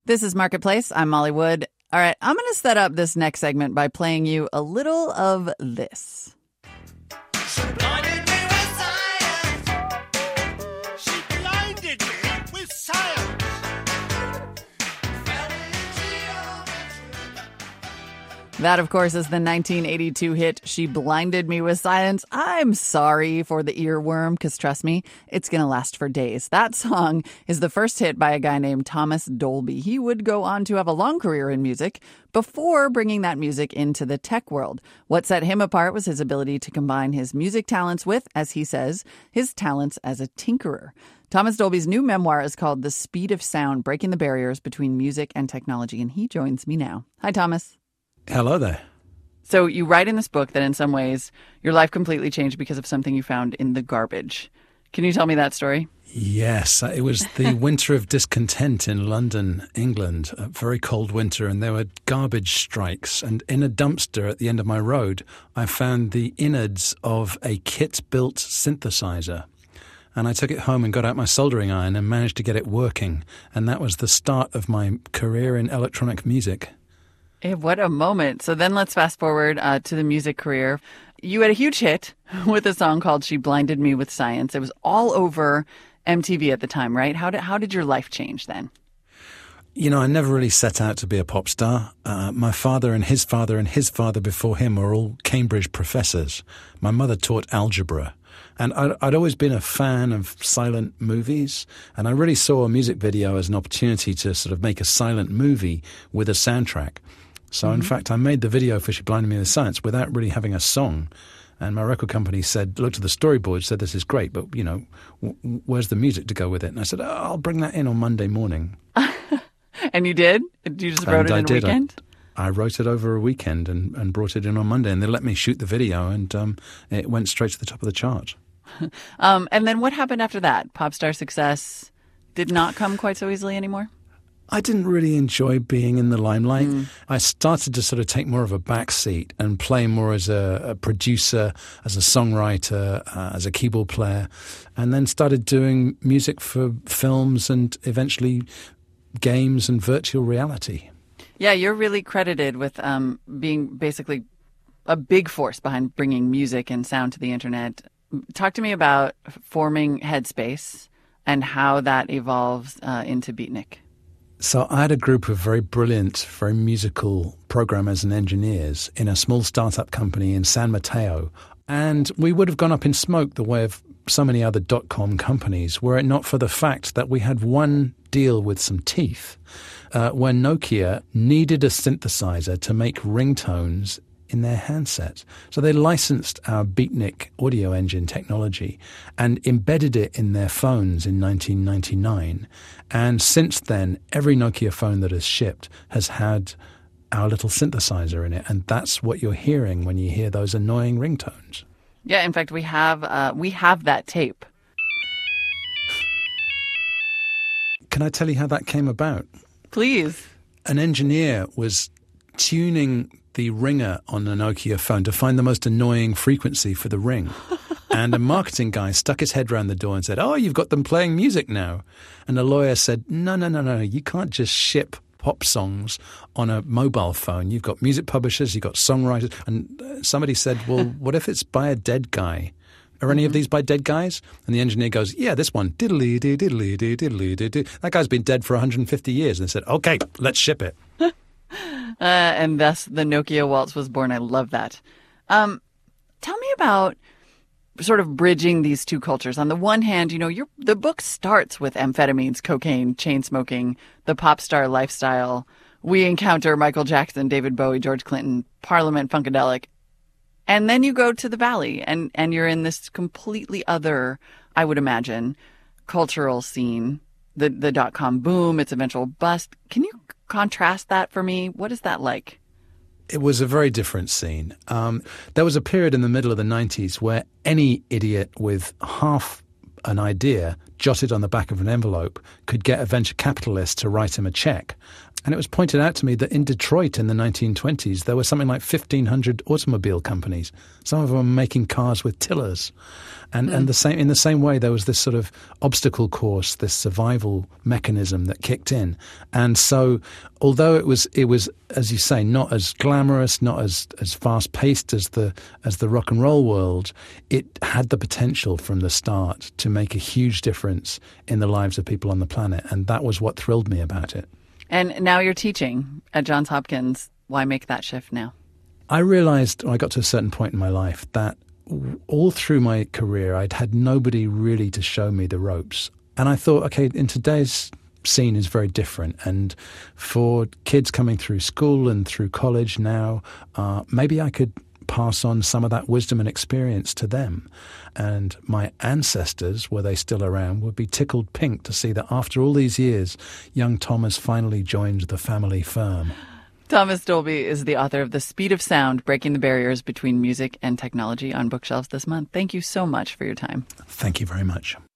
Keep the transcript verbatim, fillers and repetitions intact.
This is Marketplace. I'm Molly Wood. All right, I'm going to set up this next segment by playing you a little of this. She blinded me with science. She blinded me with science. That, of course, is the nineteen eighty-two hit She Blinded Me with Science. I'm sorry for the earworm, because trust me, it's going to last for days. That song is the first hit by a guy named Thomas Dolby. He would go on to have a long career in music before bringing that music into the tech world. What set him apart was his ability to combine his music talents with, as he says, his talents as a tinkerer. Thomas Dolby's new memoir is called The Speed of Sound, Breaking the Barriers Between Music and Technology, and he joins me now. Hi, Thomas. Hello there. So you write in this book that in some ways your life completely changed because of something you found in the garbage. Can you tell me that story? Yes, it was the winter of discontent in London, England, a very cold winter, and there were garbage strikes. And in a dumpster at the end of my road, I found the innards of a kit-built synthesizer. And I took it home and got out my soldering iron and managed to get it working. And that was the start of my career in electronic music. Hey, what a moment. So then let's fast forward uh, to the music career. You had a huge hit with a song called She Blinded Me with Science. It was all over M T V at the time, right? How did, how did your life change then? You know, I never really set out to be a pop star. Uh, my father and his father and his father before him were all Cambridge professors. My mother taught algebra. And I'd, I'd always been a fan of silent movies, and I really saw a music video as an opportunity to sort of make a silent movie with a soundtrack. So, mm-hmm. in fact, I made the video for She Blinded Me with Science without really having a song. And my record company said, looked at the storyboard, said, this is great, but, you know, w- where's the music to go with it? And I said, oh, I'll bring that in on Monday morning. And you did? You just wrote and it I in a did. weekend? I, I wrote it over a weekend and, and brought it in on Monday. And they let me shoot the video, and um, it went straight to the top of the chart. um, and then what happened after that? Pop star success did not come quite so easily anymore? I didn't really enjoy being in the limelight. Mm. I started to sort of take more of a backseat and play more as a, a producer, as a songwriter, uh, as a keyboard player, and then started doing music for films and eventually games and virtual reality. Yeah, you're really credited with um, being basically a big force behind bringing music and sound to the internet. Talk to me about forming Headspace and how that evolves uh, into Beatnik. So I had a group of very brilliant, very musical programmers and engineers in a small startup company in San Mateo. And we would have gone up in smoke the way of so many other dot-com companies were it not for the fact that we had one deal with some teeth uh, where Nokia needed a synthesizer to make ringtones in their handset. So they licensed our Beatnik audio engine technology and embedded it in their phones in nineteen ninety-nine. And since then, every Nokia phone that has shipped has had our little synthesizer in it. And that's what you're hearing when you hear those annoying ringtones. Yeah, in fact, we have uh, we have that tape. Can I tell you how that came about? Please. An engineer was tuning the ringer on a Nokia phone to find the most annoying frequency for the ring. And a marketing guy stuck his head around the door and said, oh, you've got them playing music now. And a lawyer said, no, no, no, no, you can't just ship pop songs on a mobile phone. You've got music publishers, you've got songwriters. And somebody said, well, what if it's by a dead guy? Are any mm-hmm. of these by dead guys? And the engineer goes, yeah, this one. Diddly-dee, diddly-dee, diddly-dee-dee. That guy's been dead for one hundred fifty years. And they said, okay, let's ship it. Uh, and thus the Nokia Waltz was born. I love that. Um, tell me about sort of bridging these two cultures. On the one hand, you know, your the book starts with amphetamines, cocaine, chain smoking, the pop star lifestyle. We encounter Michael Jackson, David Bowie, George Clinton, Parliament, Funkadelic. And then you go to the Valley and, and you're in this completely other, I would imagine, cultural scene, the, the dot-com boom, its eventual bust. Can you contrast that for me? What is that like? It was a very different scene. Um, there was a period in the middle of the nineties where any idiot with half an idea jotted on the back of an envelope could get a venture capitalist to write him a check. And it was pointed out to me that in Detroit in the nineteen twenties, there were something like fifteen hundred automobile companies. Some of them were making cars with tillers. And, mm. and the same, in the same way, there was this sort of obstacle course, this survival mechanism that kicked in. And so although it was, it was, as you say, not as glamorous, not as, as fast-paced as the, as the rock and roll world, it had the potential from the start to make a huge difference in the lives of people on the planet. And that was what thrilled me about it. And now you're teaching at Johns Hopkins. Why make that shift now? I realized when I got to a certain point in my life that all through my career, I'd had nobody really to show me the ropes. And I thought, okay, in today's scene is very different. And for kids coming through school and through college now, uh, maybe I could pass on some of that wisdom and experience to them. And my ancestors, were they still around, would be tickled pink to see that after all these years, young Thomas finally joined the family firm. Thomas Dolby is the author of The Speed of Sound, Breaking the Barriers Between Music and Technology on bookshelves this month. Thank you so much for your time. Thank you very much.